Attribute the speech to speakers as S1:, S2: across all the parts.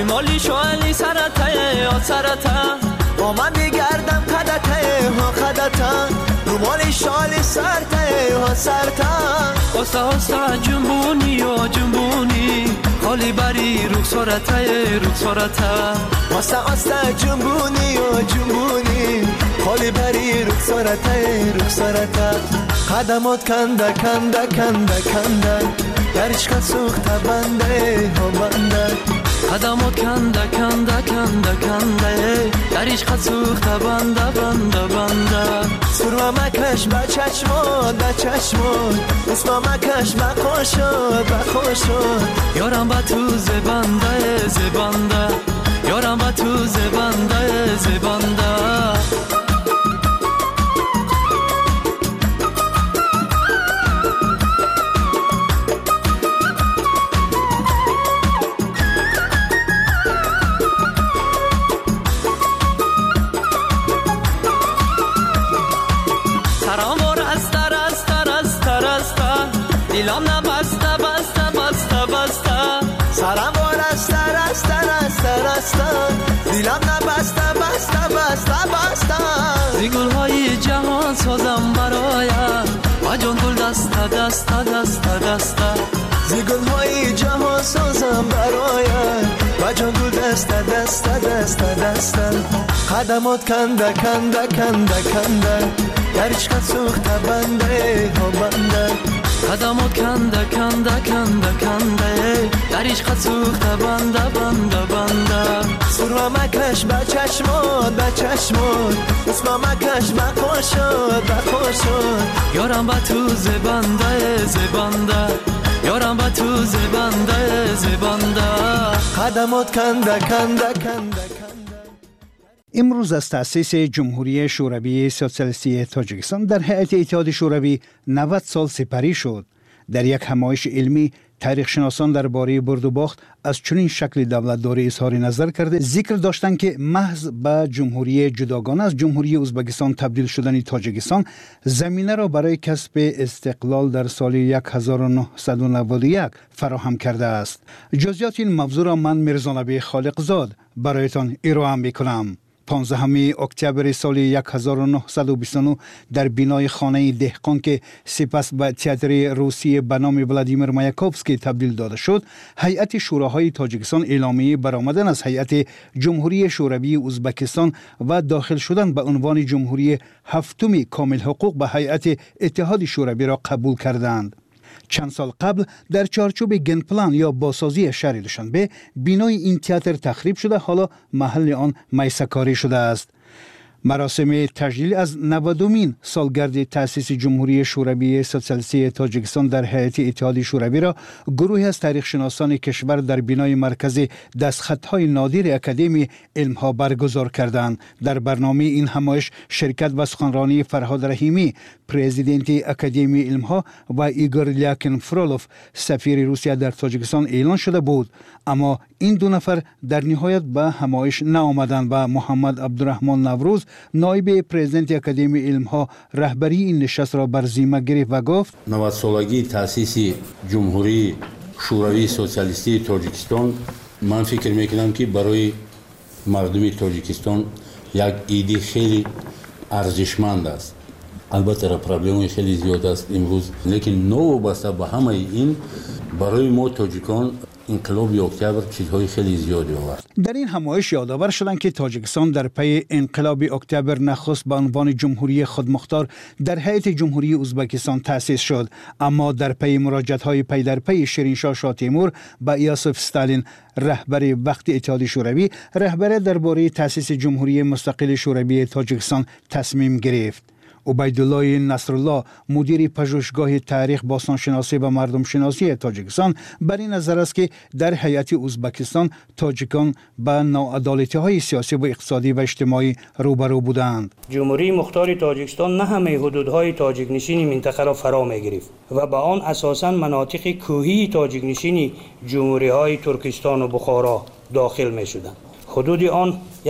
S1: مالی شوالی سرته ها سرته
S2: من میگردم خدته ها خدته رومال شال سرته ها سرته
S1: آسته آسته جنبونی و جنبونی خالی بری رخسارته رخسارته
S2: آسته آسته جنبونی و جنبونی خالی بری رخسارته رخسارته قدمات کنده کنده کنده کنده درشکا سوخته بنده ها بنده
S1: قدمات کنده کنده کنده کنده در عشق سوخته بنده بنده بنده
S2: سرما مکش به چشمات به چشمات اسما مکش به خوشات به خوشات
S1: یارم به تو زبنده زبنده یارم به تو زبنده زبنده دیلام نبسته بسته بسته بسته
S2: سرم وارسته رسته رسته رسته دیلم نبسته بسته بسته بسته
S1: زی گلهای جهان سازم برایم و جان گل دسته دسته دسته دسته
S2: زی گلهای جهان سازم برایم و جان گل دسته دسته دسته دسته قدمات کنده کنده کنده کنده درچکا سوخته بنده ها بنده
S1: قدمات کنده کنده کنده کنده در عشق سوخته بنده بنده بنده
S2: سرما مکش به چشمات به چشمات اسما مکش به خوشات به خوشات
S1: یارم به تو زبنده زبنده یارم به تو زبنده زبنده
S2: قدمات کنده کنده کنده
S3: امروز از تأسیس جمهوری شوروی سوسیالیستی تاجیکستان در هیئت اتحاد شوروی 90 سال سپری شد. در یک همایش علمی تاریخ شناسان درباره برد و باخت از چنین شکل دولتداری اظهار نظر کرده ذکر داشتند که محض به جمهوری جداگانه از جمهوری ازبکستان تبدیل شدن تاجیکستان زمینه را برای کسب استقلال در سال 1991 فراهم کرده است. جزئیات این موضوع را من میرزا خالقزاد برایتان ارائه میکنم. 15 اکتبر سال 1929 در بینای خانه دهقان که سپس به تئاتر روسیه به نام ولادیمیر مایاکوفسکی تبدیل داده شد، هیئت شوراهای تاجیکستان اعلامیه برآمدن از هیئت جمهوری شوروی ازبکستان و داخل شدن به عنوان جمهوری هفتم کامل حقوق به هیئت اتحاد شوروی را قبول کردند. چند سال قبل در چارچوب گنپلان یا بازسازی شهر دوشنبه بینای این تئاتر تخریب شده، حالا محل آن میسه‌کاری شده است. مراسم تجلیل از 90مین سالگرد تأسیس جمهوری شوروی سوسیالیستی تاجیکستان در هیئت اتحاد شوروی را گروهی از تاریخ شناسان کشور در بینای مرکز دستخطهای نادر اکادمی علمها برگزار کردند. در برنامه این همایش شرکت و سخنرانی فرهاد رحیمی پرزیدنت اکادمی علمها و ایگور لیاکین فرولوف سفیر روسیه در تاجیکستان اعلان شده بود، اما این دو نفر در نهایت به همایش نآمدند و محمد عبدالرحمن نوروز نایب پرزیدنت اکادمی علمها رهبری این نشست را بر ذمه گرفت و گفت
S4: 90 سالگی تأسیس جمهوری شوروی سوسیالیستی تاجیکستان من فکر میکنم که برای مردم تاجیکستان یک ایده خیلی ارزشمند است. البته پرابلم خیلی زیاد است امروز، لیکن نو بسته به همه این برای ما تاجیکان انقلاب اکتبر چیزهای خیلی زیادی آورد.
S3: در این همایش یادآور شدند که تاجیکستان در پی انقلاب اکتبر نخست به عنوان جمهوری خودمختار در هیئت جمهوری ازبکستان تأسیس شد، اما در پی مراجعت‌های پی در پی شیرینشاه شاه تیمور به یوسف استالین رهبر وقت اتحاد شوروی رهبری درباره تأسیس جمهوری مستقل شوروی تاجیکستان تصمیم گرفت. عبیدالله نصرالله مدیر پژوهشگاه تاریخ باستانشناسی و مردم شناسی تاجیکستان بر این نظر است که در هیئت ازبکستان تاجیکان به ناعدالتی‌های سیاسی و اقتصادی و اجتماعی روبرو بودند.
S5: جمهوری مختار تاجیکستان نه همه حدودهای تاجیک نشین منطقه را فرا می‌گرفت و به آن اساساً مناطق کوهی تاجیک نشین جمهوری‌های ترکستان و بخارا داخل می‌شدند. حدود آن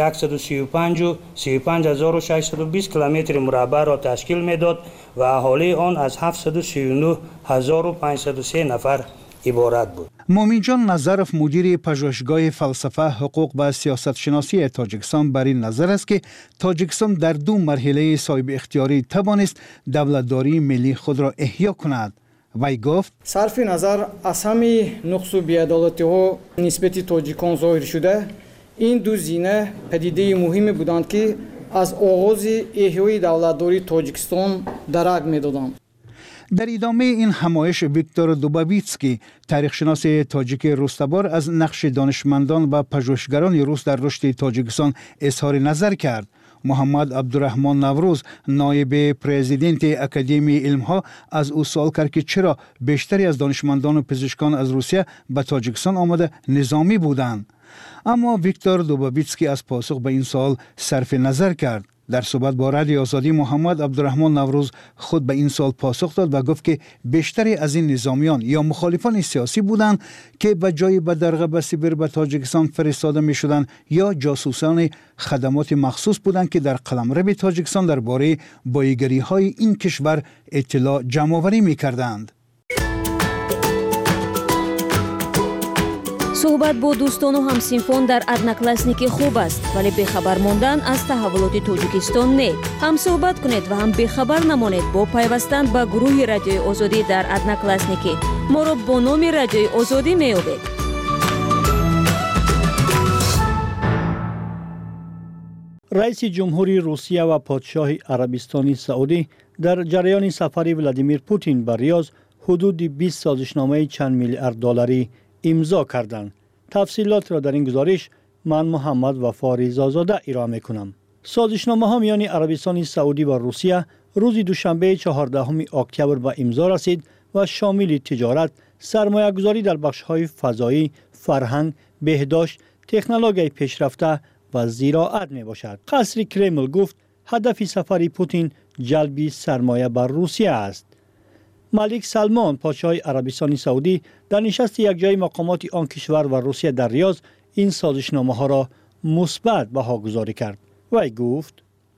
S5: 135,620 کیلومتر مربع را تشکیل می‌داد و اهالی آن از 739,503 نفر عبارت بود.
S3: مومین جان نظرف مدیر پژوهشگاه فلسفه حقوق و سیاست شناسی تاجیکستان بر این نظر است که تاجیکستان در 2 مرحله صاحب اختیاری توانست دولتداری ملی خود را احیا کند. وی گفت
S6: صرف نظر از همه نقص و بی‌عدالتی ها نسبت تاجیکان ظاهر شده، این 2 زینه پدیده مهمی بودند که از آغاز احیای دولتداری تاجیکستان درک می‌دادند.
S3: در ادامه این همایش ویکتور دوبابیتسکی تاریخشناس تاجیک روستبار از نقش دانشمندان و پژوهشگران روس در رشد تاجیکستان اظهار نظر کرد. محمد عبدالرحمن نوروز نایب پرزیدنت اکادمی علمها از او سوال کرد که چرا بیشتری از دانشمندان و پزشکان از روسیه به تاجیکستان آمده نظامی بودند. اما ویکتور دوبابیتسکی از پاسخ به این سوال صرف نظر کرد. در صحبت با رادیو آزادی محمد عبدالرحمن نوروز خود به این سوال پاسخ داد و گفت که بیشتری از این نظامیان یا مخالفان سیاسی بودند که به جای به درغه سیبر به تاجیکستان فرستاده می شدند یا جاسوسان خدمات مخصوص بودند که در قلمرو تاجیکستان درباره بایگری های این کشور اطلاع جمع آوری می کردند.
S7: صحبت با دوستان و همسینفون در ادناکلاسنیکی خوب است، ولی بخبر ماندن از تحولات تاجیکستان نه. هم صحبت کنید و هم بخبر نمانید با پیوستن به گروه رادیوی آزادی در ادناکلاسنیکی. ما را با نام رادیوی آزادی می‌یابید.
S8: رئیس جمهوری روسیه و پادشاه عربستان سعودی در جریان سفر ولادیمیر پوتین به ریاض حدود 20 سازشنامه چند میلیارد دلاری امضا کردند. تفصیلات را در این گزارش من محمد وفا رضازاده ارائه می‌کنم. سازشنامه ها میان عربستان سعودی و روسیه روز دوشنبه 14 اکتبر به امضا رسید و شامل تجارت، سرمایه‌گذاری در بخش‌های فضایی، فرهنگ، بهداشت، تکنولوژی پیشرفته و زراعت میباشد. قصر کرمل گفت هدف سفر پوتین جلب سرمایه بر روسیه است. ملک سلمان پادشاه عربستان سعودی در نشست یکجایی مقامات آن کشور و روسیه در ریاض این سازشنامه ها را مثبت بهاگذاری کرد. وی گفت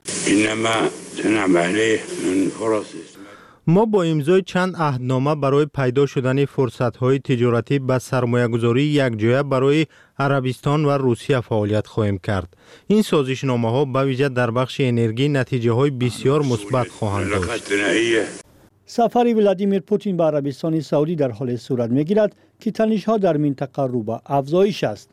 S9: ما با امضای چند عهدنامه برای پیدا شدن فرصت‌های تجارتی به سرمایه‌گذاری یکجایی برای عربستان و روسیه فعالیت خواهیم کرد. این سازشنامه‌ها به ویژه در بخش انرژی نتیجه‌های بسیار مثبت خواهند داشت.
S8: سفر ولادیمیر پوتین به عربستان سعودی در حال صورت می‌گیرد که تنش‌ها در منطقه رو به افزایش است.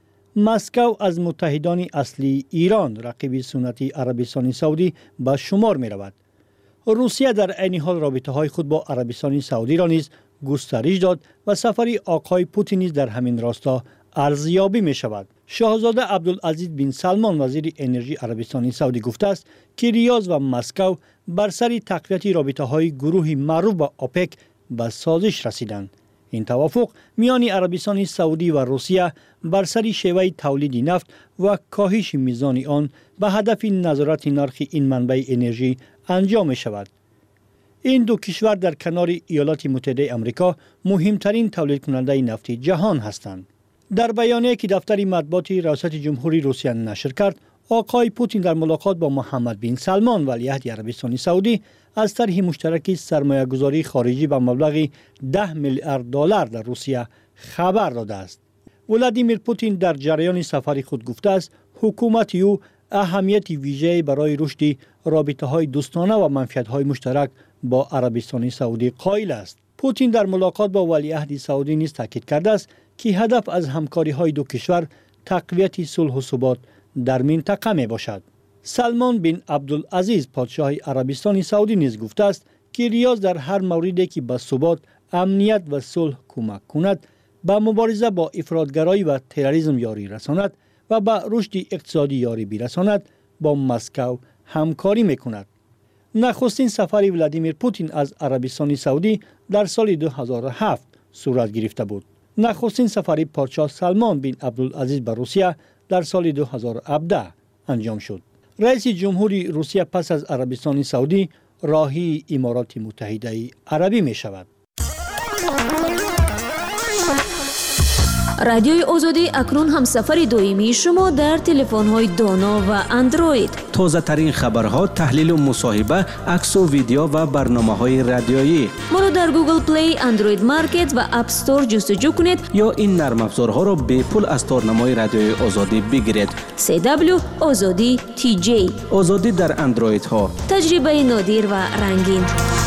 S8: مسکو از متحدان اصلی ایران رقیب سنتی عربستان سعودی به شمار می‌رود. روسیه در عین حال رابطه‌های خود با عربستان سعودی را نیز گسترش داد و سفر آقای پوتین نیز در همین راستا ارزیابی می‌شود. شاهزاده عبدالعزیز بن سلمان وزیر انرژی عربستان سعودی گفته است که ریاض و مسکو بر سر تقویت رابطه‌های گروه معروف به اوپک به سازش رسیدند. این توافق میان عربستان سعودی و روسیه بر سر شیوه تولید نفت و کاهش میزان آن به هدف نظارت نرخ این منبع انرژی انجام می شود. این دو کشور در کنار ایالات متحده آمریکا مهمترین تولید کننده نفت جهان هستند. در بیانیه‌ای که دفتر مطبوعات ریاست جمهوری روسیه نشر کرد، آقای پوتین در ملاقات با محمد بن سلمان ولیعهد عربستان سعودی از طرح مشترک سرمایه‌گذاری خارجی به مبلغ 10 میلیارد دلار در روسیه خبر داده است. ولادیمیر پوتین در جریان سفر خود گفته است حکومت او اهمیت ویژه‌ای برای رشد رابطه‌های دوستانه و منفعت‌های مشترک با عربستان سعودی قائل است. پوتین در ملاقات با ولیعهد سعودی نیز تاکید کرده است که هدف از همکاری‌های دو کشور تقویت صلح و ثبات در منطقه می باشد. سلمان بن عبدالعزیز پادشاه عربستان سعودی نیز گفته است که ریاض در هر موردی که به ثبات، امنیت و صلح کمک کند، به مبارزه با افراطگرایی و تروریسم یاری رساند و به رشد اقتصادی یاری برساند، با مسکو همکاری میکند. نخستین سفر ولادیمیر پوتین از عربستان سعودی در سال 2007 صورت گرفته بود. نخستین سفر پادشاه سلمان بن عبدالعزیز به روسیه در سال 2017 انجام شد. رئیس جمهوری روسیه پس از عربستان سعودی راهی امارات متحده عربی می شود.
S7: رادیوی آزادی اکنون هم سفر دائمی شما در تلفن‌های دانا و اندروید.
S10: تازه ترین خبرها، تحلیل و مصاحبه، عکس و ویدیو و برنامه‌های رادیویی.
S7: ما را در گوگل پلی، اندروید مارکت و اپ استور جستجو کنید
S10: یا این نرم افزارها را به پول از تارنمای رادیوی آزادی بگیرید.
S7: CW آزادی TJ.
S10: آزادی در اندروید ها.
S7: تجربه نادر و رنگین.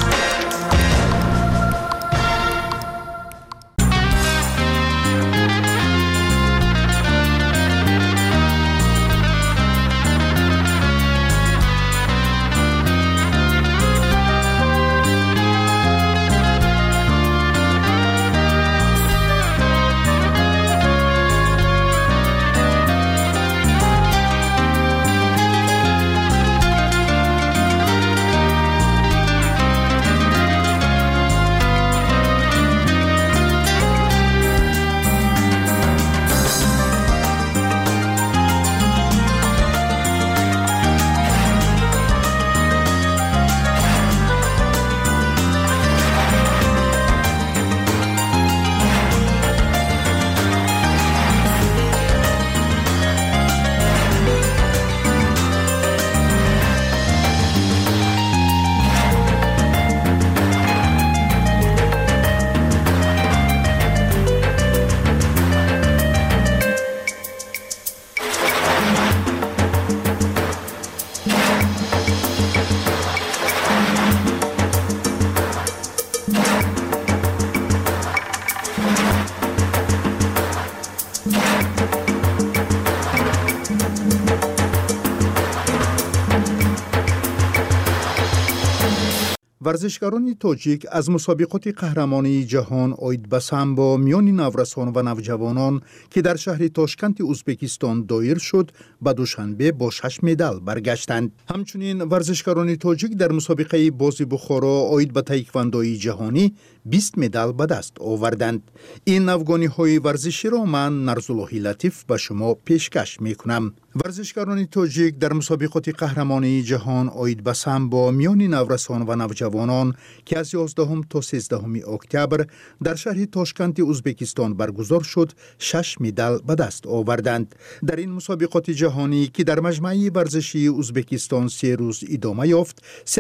S3: ورزشکاران تاجیک از مسابقات قهرمانی جهان عاید به سامبو میان نورسان و نوجوانان که در شهر تاشکند ازبکستان دایر شد به دوشنبه با 6 مدال برگشتند. همچنین ورزشکاران تاجیک در مسابقه بازی بخارا عاید به تایکواندوی جهانی 20 مدال به دست آوردند. این نوگانی های ورزشی را من نرزالله لطیف به شما پیشکش می کنم. ورزشکاران تاجیک در مسابقات قهرمانی جهان عاید به سامبو میان نورسان و نوجوانان که از 11 تا 13 اکتبر در شهر تاشکند ازبکستان برگزار شد 6 مدال به دست آوردند. در این مسابقات جهانی که در مجمع ورزشی ازبکستان 3 روز ادامه یافت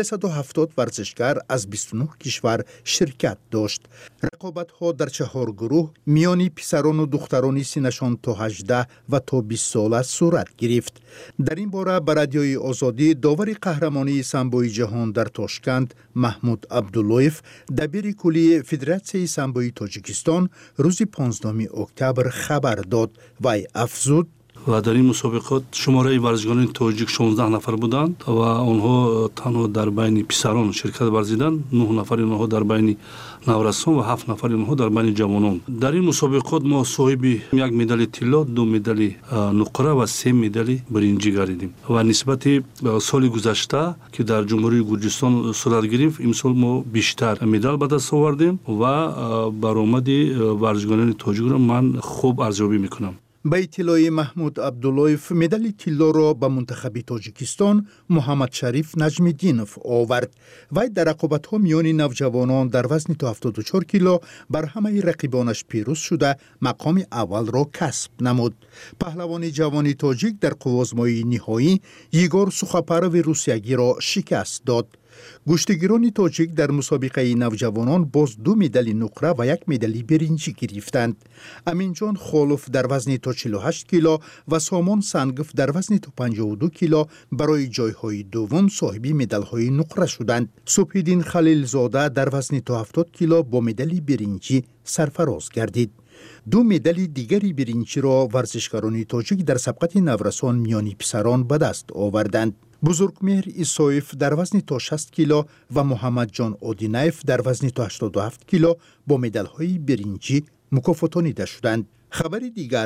S3: 370 ورزشکار از 29 کشور شرکت داشت. رقابت ها در 4 گروه میان پسران و دختران سنشان تا 18 و تا 20 ساله صورت گرفت. در این باره به رادیوی آزادی داور قهرمانی سامبوی جهان در تاشکند محمود عبداللویف دبیر کلی فدراسیون سامبوی تاجیکستان روز 15 اکتبر خبر داد و افزود
S11: و در این مسابقات شماره ورزشکاران تاجیک 16 نفر بودند و آنها تنها در بین پسران شرکت ورزیدند. 9 نفر آنها در بین نورسان و 7 نفر آنها در بین جوانان. در این مسابقات ما صاحب 1 مدال طلا، 2 مدال نقره و 3 مدال برنجی گردیدیم و نسبت سال گذشته که در جمهوری گرجستان صورت گرفت امسال ما بیشتر مدال به دست آوردیم و برآمد ورزشکاران تاجیک را من خوب ارزیابی میکنم.
S3: به اطلاع محمود عبداللویف مدال طلا را به منتخب تاجیکستان محمد شریف نجمیدینوف آورد. وی در رقابت‌ها میان نوجوانان در وزن تا 74 کیلو بر همه رقیبانش پیروز شده مقام اول را کسب نمود. پهلوان جوان تاجیک در قوازمای نهایی یگور سوخاپروی روسیگی را شکست داد. گشتگیران تاجیک در مسابقه نوجوانان باز 2 مدال نقره و 1 مدال برنجی گرفتند. امینجان خالوف در وزن تا 48 کیلو و سامان سنگف در وزن تا 52 کیلو برای جایهای دوم صاحب مدال‌های نقره شدند. صبح‌الدین خلیلزاده در وزن تا 70 کیلو با مدال برنجی سرفراز گردید. 2 مدال دیگری برنجی را ورزشکاران تاجیک در سبقت نورسان میان پسران به دست آوردند. بزرگمهر ایسایف در وزن تا 60 کیلو و محمد جان اودینایف در وزن تا 87 کیلو با مدال‌های برنجی مکافاتانیده شدند. خبر دیگر،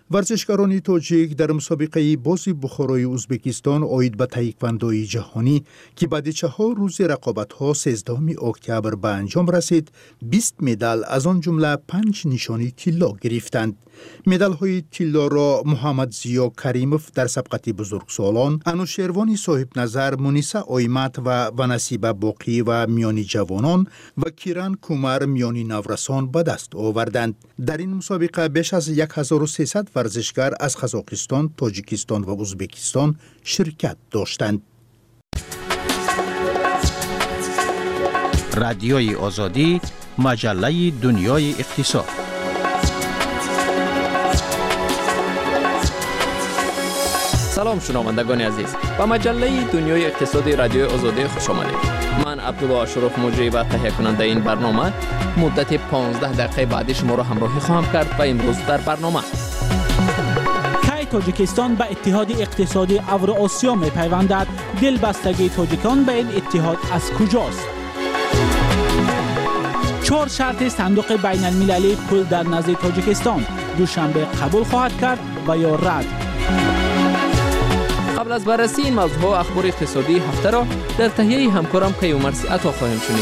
S3: ورزشکاران تاجیک در مسابقه بازی بخارای ازبکستان آید به تایکواندوی جهانی که بعد 4 روز رقابت‌ها 13 اکتبر به انجام رسید 20 مدال از آن جمله 5 نشانی طلا گرفتند. مدال‌های طلا را محمد زیا کریموف در سبقت بزرگسالان، انوشیروان صاحب نظر، مونیسا آیمت و نصیبه باقی و میانی جوانان و کیران کومر میانی نورسان به دست آوردند. در این مسابقه بیش از 1300 ورزشکار از قزاقستان، تاجیکستان و ازبکستان شرکت داشتند.
S10: رادیوی آزادی، مجله دنیای اقتصاد.
S12: سلام شنوندگان عزیز، با مجله دنیای اقتصادی رادیوی آزادی خوش آمدید. من عبدالله اشرف مجری و تهیه کننده این برنامه مدت 15 دقیقه بعد شما را همراهی خواهم کرد و امروز در برنامه
S13: کی تاجیکستان به اتحاد اقتصادی اوراسیا می‌پیوندد، دلبستگی تاجیکان به این اتحاد از کجاست؟ 4 شرط صندوق بین المللی پول در نزد تاجیکستان دوشنبه قبول خواهد کرد و یا رد.
S12: قبل از بررسی این موضوع و اخبار اقتصادی هفته را در تهیه همکارم قیومرسی عطا خواهیم شنید.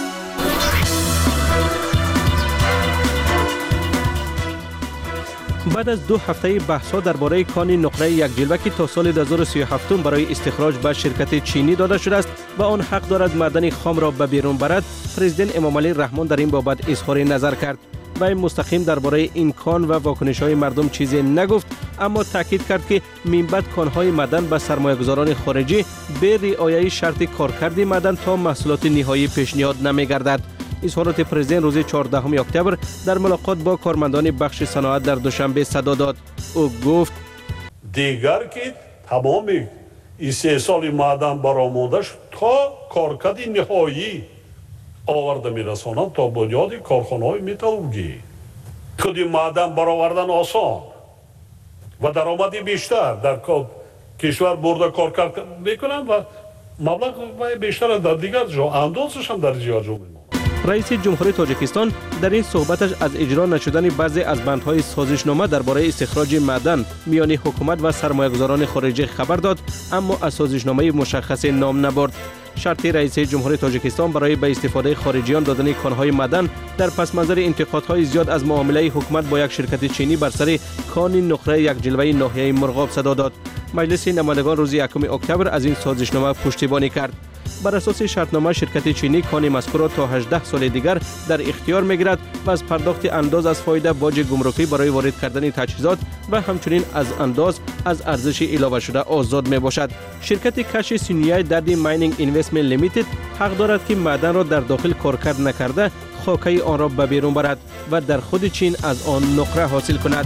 S14: بعد از 2 هفته بحث‌ها درباره کان نقره یک جلوه که تا سال 2037 برای استخراج به شرکت چینی داده شده است و آن حق دارد معدن خام را به بیرون برد، پرزیدنت امامعلی رحمان در این بابت اظهار نظر کرد. و مستقیم درباره این کان و واکنش‌های مردم چیزی نگفت، اما تاکید کرد که منبت کان‌های معدن به سرمایه‌گذاران خارجی به رعایت شرط کارکرد معدن تا محصولات نهایی پیشنهاد نمی‌گردد. اظهارات پرزیدنت روز 14 اکتبر در ملاقات با کارمندان بخش صنعت در دوشنبه صدا داد. او گفت
S15: دیگر که تمام این 3 سال معدن برآمدش تا کارکرد نهایی آورده میرسانند تا بنیاد کارخانه‌های متالورژی. کدی معدن برآوردن آسان و درآمدی بیشتر در کشور برده کار میکنند و مبلغ بیشتر در دیگر جا اندازش هم در دیگر جا.
S14: رئیس جمهوری تاجیکستان در این صحبتش از اجرا نشدن بعضی از بندهای سازشنامه درباره استخراج معدن میان حکومت و سرمایه‌گذاران خارجی خبر داد، اما از سازشنامه مشخص نام نبرد. شرط رئیس جمهوری تاجیکستان برای به استفاده خارجیان دادن کان‌های معدن در پس منظر انتقادهای زیاد از معامله حکومت با یک شرکت چینی بر سر کان نقره یک جلوه ناحیه مرغاب صدا داد. مجلس نمایندگان روز 1 اکتبر از این سازشنامه پشتیبانی کرد. بر اساس شرطنامه شرکت چینی کان مذکور را تا 18 سال دیگر در اختیار می‌گیرد و از پرداخت انداز از فایده باج گمرکی برای وارد کردن تجهیزات و همچنین از انداز از ارزش علاوه شده آزاد میباشد. شرکت کش سینیای دادی ماینینگ اینوستمنت لیمیتد حق دارد که معدن را در داخل کارکرد نکرده خاکه آن را به بیرون برد و در خود چین از آن نقره حاصل کند.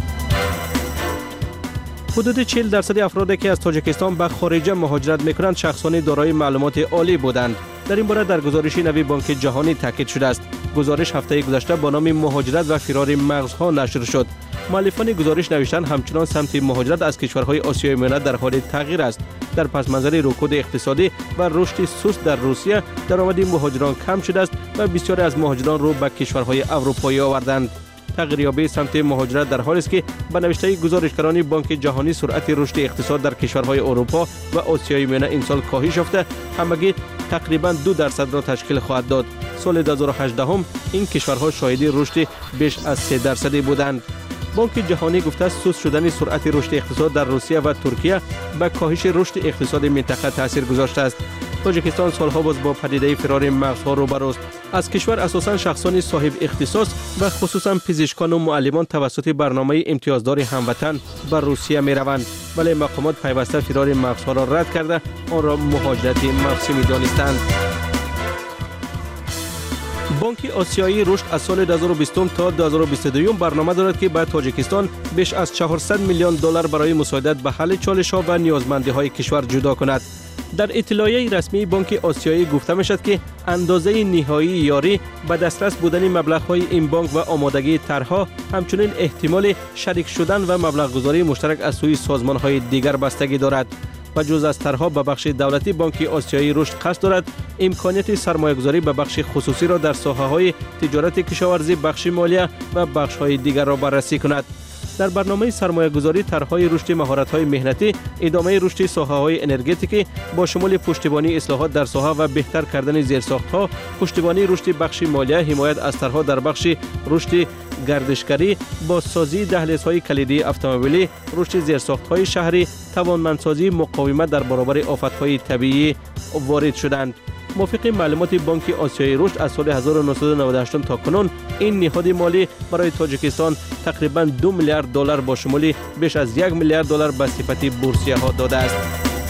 S14: حدود 40% افرادی که از تاجیکستان به خارج مهاجرت می‌کنند شخصان دارای معلومات عالی بودند. در این باره در گزارش نوی بانک جهانی تاکید شده است. گزارش هفته گذشته با نام مهاجرت و فرار مغزها نشر شد. مؤلفان گزارش نوشتند همچنان سمت مهاجرت از کشورهای آسیای میانه در حال تغییر است. در پس منظر رکود اقتصادی و رشد سست در روسیه، درآمد مهاجران کم شده است و بسیاری از مهاجران رو به کشورهای اروپایی آوردند. تغییریابی سمت مهاجرت در حالی است که به نوشته گزارشگران بانک جهانی سرعت رشد اقتصاد در کشورهای اروپا و آسیای میانه این سال کاهش یافته همگی تقریباً 2% را تشکیل خواهد داد. سال 2018 این کشورها شاهد رشد بیش از 3% بودند. بانک جهانی گفته است سست شدن سرعت رشد اقتصاد در روسیه و ترکیه به کاهش رشد اقتصاد منطقه تاثیر گذاشته است. تاجیکستان سالها باز با پدیده فرار مغزها روبروست. از کشور اساساً شخصان صاحب اختصاص و خصوصاً پزشکان و معلمان توسط برنامه امتیازدار هموطن به روسیه می‌روند، ولی مقامات پیوسته فرار مغزها را رد کرده آن را مهاجرت مغزی می‌دانستند. بانک آسیایی رشد از سال 2020 تا 2022 برنامه دارد که به تاجیکستان بیش از 400 میلیون دلار برای مساعدت به حل چالش‌ها و نیازمندی‌های کشور جدا کند. در اطلاعیه رسمی بانک آسیایی گفته می‌شد که اندازه نهایی یاری به دسترس بودن مبلغ‌های این بانک و آمادگی طرح‌ها همچنین احتمال شریک شدن و مبلغ‌گذاری مشترک از سوی سازمان‌های دیگر بستگی دارد. و جز از طرح‌ها به بخش دولتی بانک آسیایی رشد قصد دارد امکانیت سرمایه‌گذاری به بخش خصوصی را در ساحه‌های تجارت کشاورزی، بخش مالیه و بخش‌های دیگر را بررسی کند. در برنامه سرمایه‌گذاری طرح‌های رشد مهارت‌های مهنتی، ادامه رشد ساحه‌های انرژتیکی با شمول پشتیبانی اصلاحات در ساحه و بهتر کردن زیرساخت‌ها، پشتیبانی رشد بخش مالیه، حمایت از طرح‌ها در بخش رشد گردشگری، بازسازی دهلیزهای کلیدی اتومبیلی، رشد زیرساخت‌های شهری، توانمندسازی مقاومت در برابر آفت‌های طبیعی وارد شدند. موافق معلومات بانک آسیای رشد از سال 1998 تا کنون این نهاد مالی برای تاجیکستان تقریباً 2 میلیارد دلار با شمول بیش از 1 میلیارد دلار به صفت بورسیه ها داده است.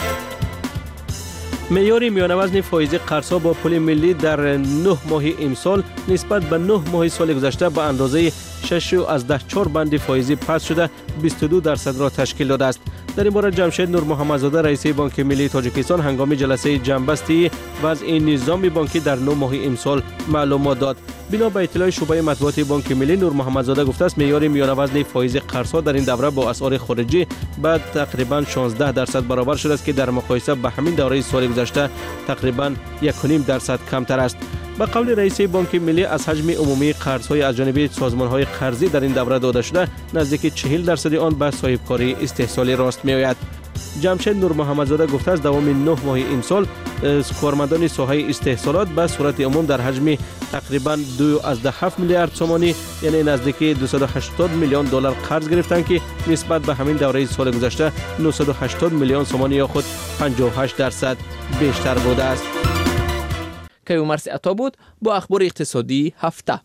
S14: معیار میانه وزن فایز قرض‌ها با پول ملی در 9 ماه امسال نسبت به 9 ماه سال گذشته به اندازه 6.4 بند فایزی پس شده 22% را تشکیل داده است. در این باره جمشید نور محمدزاده رئیس بانک ملی تاجیکستان هنگام جلسه جنبستی وضع نظام بانکی در 9 ماه امسال معلومات داد. بنا به اطلاع شعبه مطبوعات بانک ملی، نور محمدزاده گفته است معیار میانه وزن فایز قرض‌ها در این دوره با اسعار خارجی به تقریباً 16% برابر شده است که در مقایسه با همین دوره سال گذشته تقریباً 1.5% کمتر است. به قول رئیس بانک ملی از حجم عمومی قرض‌های از جانب سازمان‌های قرضی در این دوره داده شده نزدیک 40% آن به صاحبکاری استحصالی راست می‌آید. جمشید نور محمدزاده گفته است دوام 9 ماه امسال کارمندان ساحه استحصالات به صورت عموم در حجم تقریباً 2.7 میلیارد سومانی یعنی نزدیک 280 میلیون دلار قرض گرفتند که نسبت به همین دوره سال گذشته 980 میلیون سومانی یا خود 58% بیشتر بوده است.
S12: کیومرث عطا بود با اخبار اقتصادی هفته.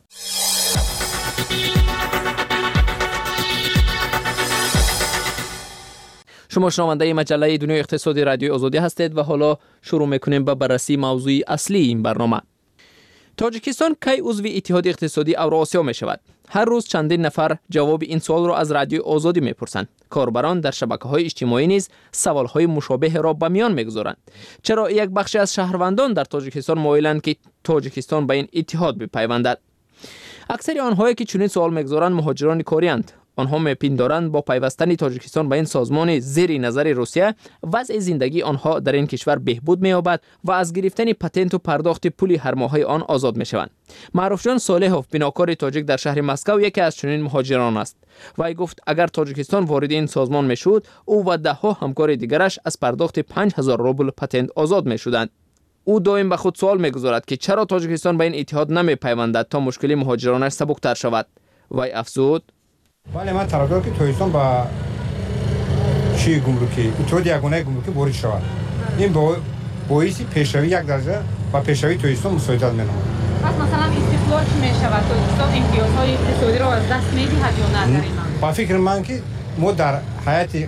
S12: شما شنونده مجله دنیای اقتصادی رادیو آزادی هستید و حالا شروع میکنیم به بررسی موضوع اصلی این برنامه. تاجیکستان کی عضو اتحاد اقتصادی اوراسیا می شود؟ هر روز چندین نفر جواب این سوال را از رادیو آزادی میپرسند. کاربران در شبکه‌های اجتماعی نیز سوال‌های مشابه را به میان میگذارند. چرا یک بخش از شهروندان در تاجیکستان مایلند که تاجیکستان به این اتحاد بپیوندد؟ اکثر آنهایی که چنین سوال میگذارند مهاجران کاری‌اند. آنها میپندارند با پیوستن تاجیکستان به این سازمان زیر نظر روسیه وضع زندگی آنها در این کشور بهبود می‌یابد و از گرفتن پتنت و پرداخت پول هر ماهه آن آزاد میشوند. معروف جان صالحوف بناکار تاجیک در شهر مسکو یکی از چنین مهاجران است. وی گفت اگر تاجیکستان وارد این سازمان میشد او و 10 همکار دیگرش از پرداخت 5000 روبل پتنت آزاد میشدند. او دائم به خود سوال میگذارد که چرا تاجیکستان به این اتحاد نمیپیوندد تا مشکل مهاجرانش سبکتر شود. وی افزود
S16: ولی من طرفدارم که تاجیکستان با چی گمرکی اتحاد یگانه گمرکی وارد شود. این باعث پیشروی یک درجه و پیشروی تاجیکستان مساعدت می‌نماید.
S17: پس مثلا استقلال چی می‌شود؟ تاجیکستان امتیازهای اقتصادی را از دست می‌دهد یا نه در این؟
S16: با فکر من که ما در حیات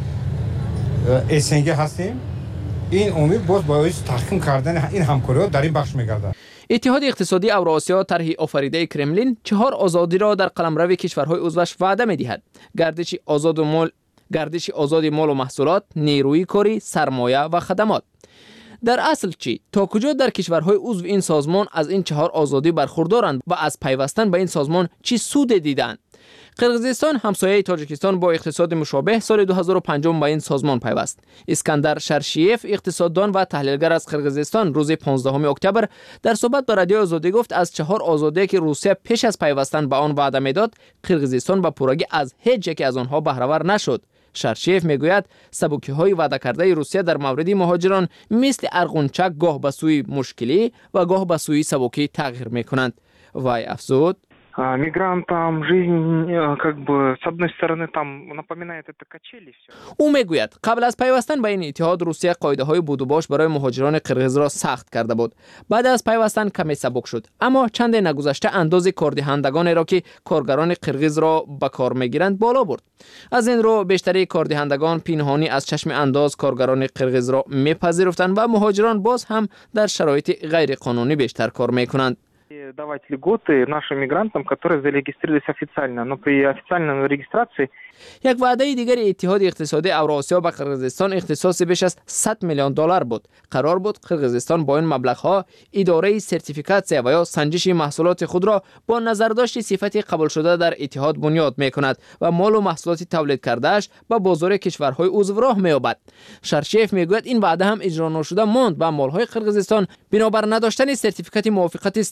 S16: اسنگ هستیم. این امید باز باعث تحکیم کردن این همکاری‌ها در این بخش می‌گردد.
S12: اتحاد اقتصادی اوراسیا طرح آفریده کرملین 4 آزادی را در قلمرو کشورهای عضوش وعده می‌دهد. گردش آزاد مال و محصولات، نیروی کاری، سرمایه و خدمات. در اصل چی؟ تا کجا در کشورهای عضو این سازمان از این 4 آزادی برخوردارند و از پیوستن به این سازمان چی سود دیدند؟ قرقیزستان همسایه تاجیکستان با اقتصاد مشابه سال 2005 به این سازمان پیوست. اسکندر شرشیف اقتصاددان و تحلیلگر از قرقیزستان روز 15 اکتبر در صحبت با رادیو آزادی گفت از 4 آزادی که روسیه پیش از پیوستن به آن وعده میداد قرقیزستان به پورگی از هیچ یک از آنها بهره ور نشد. شرشیف میگوید سبکی‌های وعده کرده روسیه در مورد مهاجران مثل ارغنچک گاه به سوی مشکلی و گاه به سوی سبکی تغییر میکنند. وی افزود
S18: мигрантам жизнь как бы с одной стороны там напоминает это качели всё.
S12: او میگوید قبل از پیوستن به این اتحاد روسیه قاعده‌های بود و باش برای مهاجران قرقیز را سخت کرده بود. بعد از پیوستن کمی سبک شد، اما چند نگذشته انداز کاردهندگانی را که کارگران قرقیز را به کار میگیرند بالا برد. از این رو بیشتری کاردهندگان پنهانی از چشم انداز کارگران قرقیز را میپذیرفتند و مهاجران باز هم در شرایط غیر قانونی بیشتر کار میکنند.
S18: давать льготы нашим мигрантам, которые зарегистрировались официально, но при официальной регистрации
S12: یک وعده دیگر اتحاد اقتصادی اوراسیا به قرقیزستان اختصاص بیش از 100 میلیون دلار بود. قرار بود قرقیزستان با این مبلغ‌ها اداره سرتیفیکاسیون و یا سنجش محصولات خود را با نظرداشت صفت قبول شده در اتحاد بنیاد می‌کند و مال و محصولات تولید کرده‌اش به بازار کشورهای عضو راه می‌یابد. شرشیف میگوید این وعده هم اجرا نشده ماند و مال‌های قرقیزستان بنابر نداشتن سرتیفیکات موافقت استانداردهای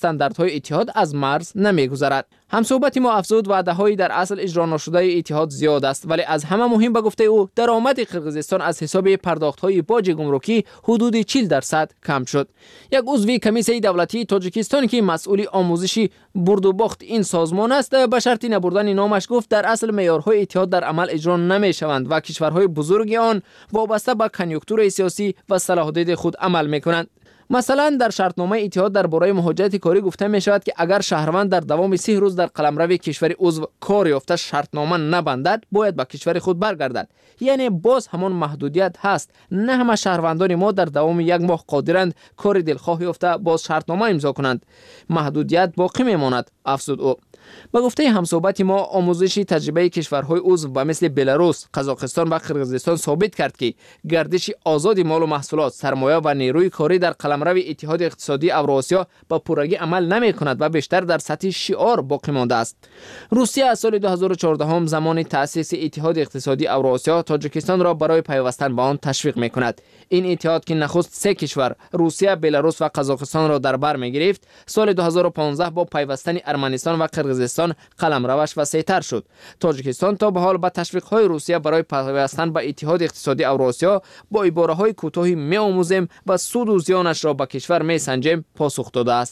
S12: برای اتحاد از مرز نمیگذرد. همصحبت ما افزود وعده‌های در اصل اجرا نشده اتحاد زیاد است، ولی از همه مهم به گفته او درآمد قرقیزستان از حساب پرداخت‌های باج گمرکی حدود 40% کم شد. یک عضو کمیسیون دولتی تاجیکستان که مسئول آموزشی برد و باخت این سازمان است به شرط نبردن نامش گفت در اصل معیارهای اتحاد در عمل اجرا نمی‌شوند و کشورهای بزرگ آن وابسته به کنیونکتور سیاسی و صلاح‌الدین خود عمل می‌کنند. مثلا در شرطنامه اتحاد درباره مهاجرت کاری گفته می شود که اگر شهروند در دوام 30 روز در قلمرو کشور عضو کار یافته شرطنامه نبندد باید به کشور خود برگردد. یعنی باز همان محدودیت هست، نه همه شهروندان ما در دوام 1 ماه قادرند کار دلخواه یافته باز شرطنامه امضا کنند. محدودیت باقی میماند، افزود او. به گفته همصحبت ما آموزشی تجربه کشورهای عضو و مثل بلاروس، قزاقستان و قرقیزستان ثابت کرد که گردش آزاد مال و محصولات، سرمایه و نیروی کاری در قلمرو اتحاد اقتصادی اوراسیا با پورگی عمل نمی کند و بیشتر در سطح شعار باقی مانده است. روسیه از سال 2014 هم زمان تأسیس اتحاد اقتصادی اوراسیا تاجیکستان را برای پیوستن به آن تشویق می کند. این اتحاد که نخست 3 کشور روسیه، بلاروس و قزاقستان را در بر می گرفت، سال 2015 با پیوستن ارمنستان و قرقیزستان قلمروش وسیع‌تر شد. تاجیکستان تا به حال با تشویق‌های روسیه برای پیوستن به اتحاد اقتصادی اوراسیا با عباره‌های کوتاهی می‌آموزیم و سود و زیانش را به کشور می‌سنجیم پاسخ داده است.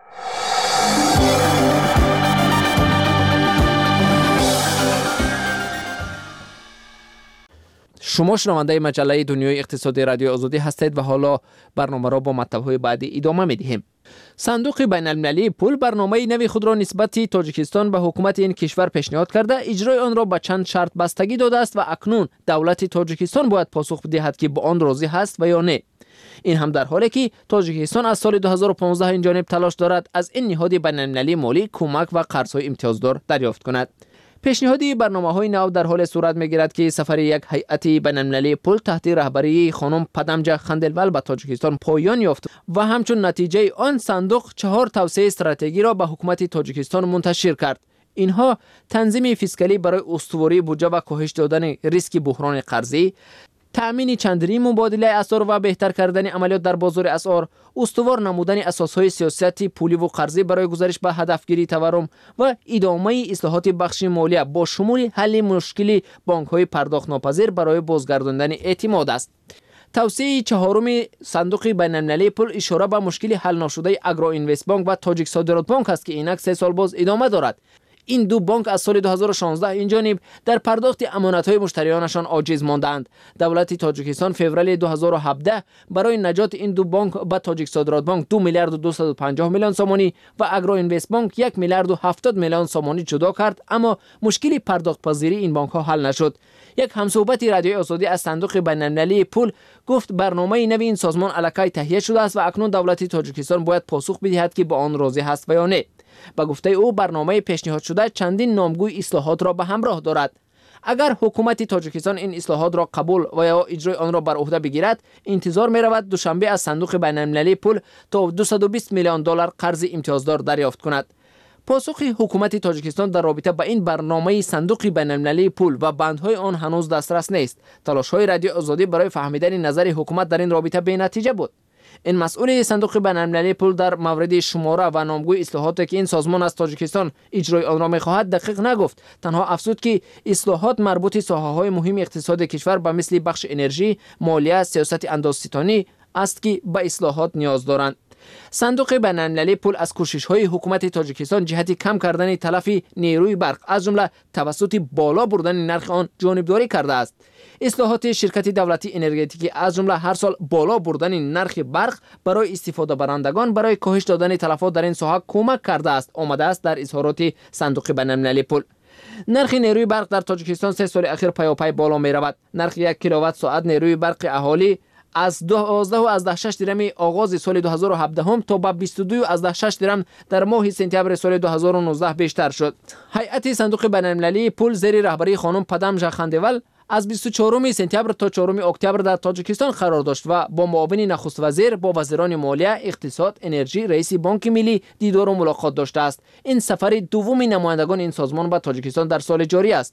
S12: شما شنونده مجله دنیای اقتصادی رادیو آزادی هستید و حالا برنامه را با مطلب‌های بعدی ادامه می‌دهیم. صندوق بین‌المللی پول برنامه نوی خود را نسبت تاجیکستان به حکومت این کشور پیشنهاد کرده اجرای آن را به چند شرط بستگی داده است و اکنون دولت تاجیکستان باید پاسخ بدهد که با آن راضی هست و یا نه. این هم در حالی که تاجیکستان از سال 2015 این جانب تلاش دارد از این نهاد بین‌المللی مالی کمک و قرض‌های امتیازدار دریافت کند. پیشنهادی برنامه‌های نو در حال صورت می‌گیرد که سفر یک هیئت بین‌المللی پول تحت رهبری خانم پدمجه خندلول به تاجیکستان پایان یافت و همچون نتیجه آن صندوق 4 توسعه استراتژی را به حکومت تاجیکستان منتشر کرد. اینها تنظیم فیسکالی برای استواری بودجه و کاهش دادن ریسک بحران قرضی، تأمین چندری مبادله اسعار و بهتر کردن عملیات در بازار اسعار، استوار نمودن اساسهای سیاستی پولی و قرضی برای گذارش به هدفگیری تورم و ادامه اصلاحات بخش مالیه با شمول حل مشکل بانک‌های پرداخت ناپذیر برای بازگرداندن اعتماد است. توسعه 4 صندوق بین‌المللی پول اشاره به مشکل حل نشده اگرو اینوست بانک و تاجیک صادرات بانک است که اینک 3 سال باز ادامه دارد. این دو بانک از سال 2016 این جانب در پرداخت امانت‌های مشتریانشان عاجز ماندند. دولت تاجیکستان فوریه 2017 برای نجات این دو بانک به تاجیک صادرات بانک 2 میلیارد و 250 میلیون سومانی و اگرو اینوست بانک 1 میلیارد و 70 میلیون سومانی جدا کرد، اما مشکل پرداخت پذیری این بانک ها حل نشد. یک همصحبت رادیوی آزادی از صندوق بین‌المللی پول گفت برنامه نوی این سازمان الکی تهیه شده است و اکنون دولت تاجیکستان باید پاسخ بدهد که با آن راضی است و یا نه. با گفته او برنامه پیشنهاد شده چندین نامگوی اصلاحات را به همراه دارد. اگر حکومت تاجیکستان این اصلاحات را قبول و یا اجرای آن را بر عهده بگیرد، انتظار می رود دوشنبه از صندوق بین‌المللی پول تا 220 میلیون دلار قرض امتیازدار دریافت کند. پاسخ حکومت تاجیکستان در رابطه با این برنامه صندوق بین‌المللی پول و بندهای آن هنوز دسترس نیست. تلاش‌های رادیو آزادی برای فهمیدن نظر حکومت در این رابطه بی‌نتیجه بود. این مسئول صندوق بین‌المللی پول در مورد شماره و نامگوی اصلاحاتی که این سازمان از تاجیکستان اجرای آن را می‌خواهد دقیق نگفت. تنها افزود که اصلاحات مربوط ساحه‌های مهم اقتصاد کشور به مثل بخش انرژی، مالیه، سیاست اندازه‌ستانی است که به اصلاحات نیاز دارند. صندوق بین‌المللی پول از کوشش‌های حکومت تاجیکستان جهت کم کردن تلف نیروی برق از جمله توسط بالا بردن نرخ آن جانبداری کرده است. اصلاحات شرکت دولتی انرژتیکی از جمله هر سال بالا بردن نرخ برق برای استفاده برندگان برای کاهش دادن تلفات در این ساحه کمک کرده است، آمده است در اظهارات صندوق بین‌المللی پول. نرخ نیروی برق در تاجیکستان 3 سال اخیر پیاپی بالا می رود. نرخ 1 کیلووات ساعت نیروی برق اهالی از 12.6 درم آغاز سال 2017 هم تا به 22.6 درم در ماه سپتامبر سال 2019 بیشتر شد. هیئت صندوق بین‌المللی پول زیر رهبری خانم پدمجه خندلول از 24 سپتامبر تا 4 اکتبر در تاجیکستان قرار داشت و با معاون نخست وزیر، با وزیران مالیه، اقتصاد، انرژی، رئیس بانک ملی دیدار و ملاقات داشته است. این سفر دوم نمایندگان این سازمان به تاجیکستان در سال جاری است.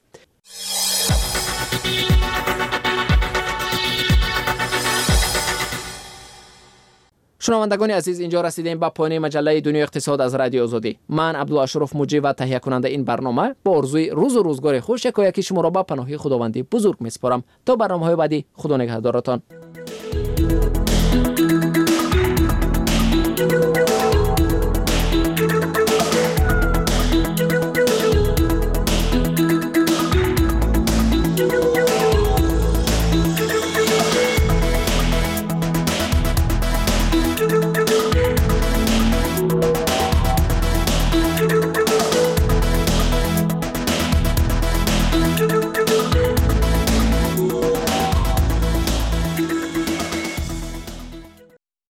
S12: شنوندگان عزیز، اینجا رسیدیم به پایان مجله دنیای اقتصاد از رادیو آزادی. من عبدالاشرف موجی و تهیه کننده این برنامه با آرزوی روز و روزگار خوش یکایک شما را به پناه خداوندی بزرگ میسپارم. تا برنامه‌های بعدی، خدا نگهدارتان.